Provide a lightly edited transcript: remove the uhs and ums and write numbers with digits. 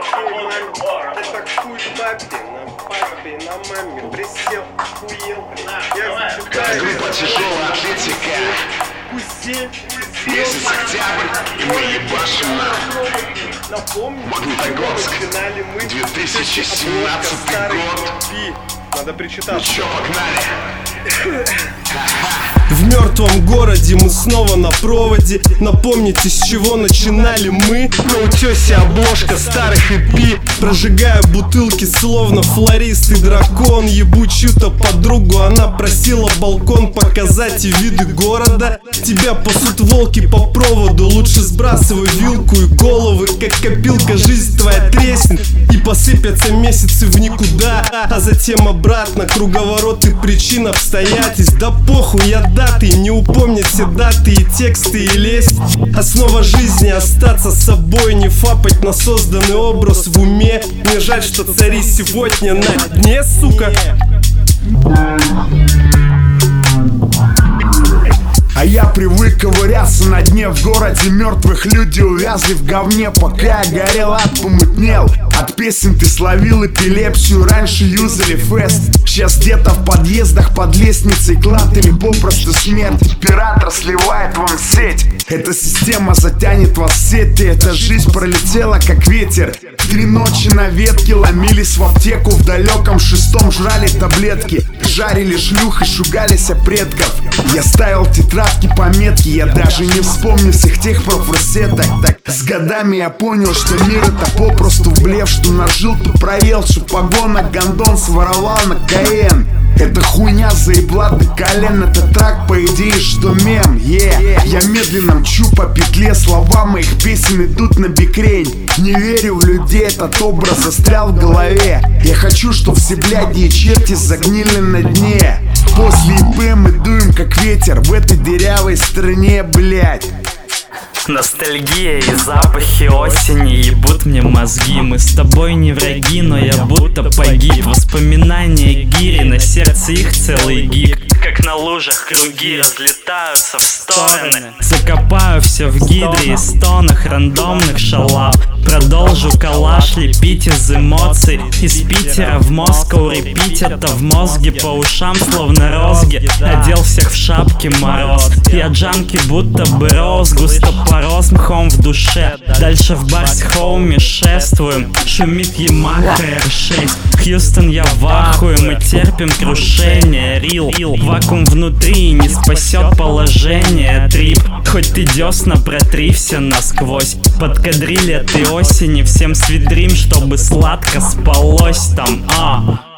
Это хуй папе, на маме присел, охуел, я зачитаю. Группа «Тяжелая атлетика». Месяц октябрь, и мы ебашим на Магнитогорск, 2017 год. Надо причитаться. Ну чё, погнали? В мертвом городе мы снова на проводе. Напомните, с чего начинали мы. На утёсе обложка старых EP. Прожигая бутылки, словно флорист и дракон. Ебу чью-то подругу, она просила балкон показать и виды города. Тебя пасут волки по проводу. Лучше сбрасывай вилку и головы, как копилка, жизнь твоя треснет. И посыпятся месяцы в никуда, а затем обратно. Круговорот и причин, обстоятельств. Да похуй, я даты, не упомнить все даты и тексты и лезть. Основа жизни — остаться собой, не фапать на созданный образ в уме. Мне жаль, что цари сегодня на дне, сука. А я привык ковыряться на дне. В городе мертвых люди увязли в говне. Пока я горел, ад помутнел. От песен ты словил эпилепсию. Раньше юзали фест, сейчас где-то в подъездах под лестницей клад или попросту смерть. Оператор сливает вам сеть. Эта система затянет вас в сети. Эта жизнь пролетела как ветер. 3 ночи на ветке ломились в аптеку. В далеком 6-м жрали таблетки. Жарили шлюх и шугались о предков. Я ставил тетрадки, пометки. Я даже не вспомню всех тех профурсеток. Так с годами я понял, что мир это попросту блеф. Что нажил, то проел, что погонок гондон своровал на КН. Эта хуйня заебла до колен. Это трак, по идее, что мем, Я медленно мчу по петле. Слова моих песен идут на бикрень. Не верю в людей, этот образ застрял в голове. Я хочу, чтоб все бляди и черти загнили на дне. После ИП мы дуем как ветер в этой дырявой стране, блядь. Ностальгия и запахи осени ебут мне мозги. Мы с тобой не враги, но я будто погиб. Воспоминания гири, на сердце их целый гик. Как на лужах круги разлетаются в стороны. Закопаю все в гидре и стонах рандомных шалав. Продолжу калаш лепить из эмоций. Из Питера в Москву репить это в мозге. По ушам словно розги. Одел всех в шапки мороз. Я джанки будто бы роз. Густо порос мхом в душе. Дальше в Барс-хоуме шествуем. Шумит Ямаха R6. Хьюстон, я в ахуе. Мы терпим крушение. Рил, вакуум внутри не спасет положение. Трип, хоть ты десна протри все насквозь. Подкадрили этой осени. Всем свидрим, чтобы сладко спалось там.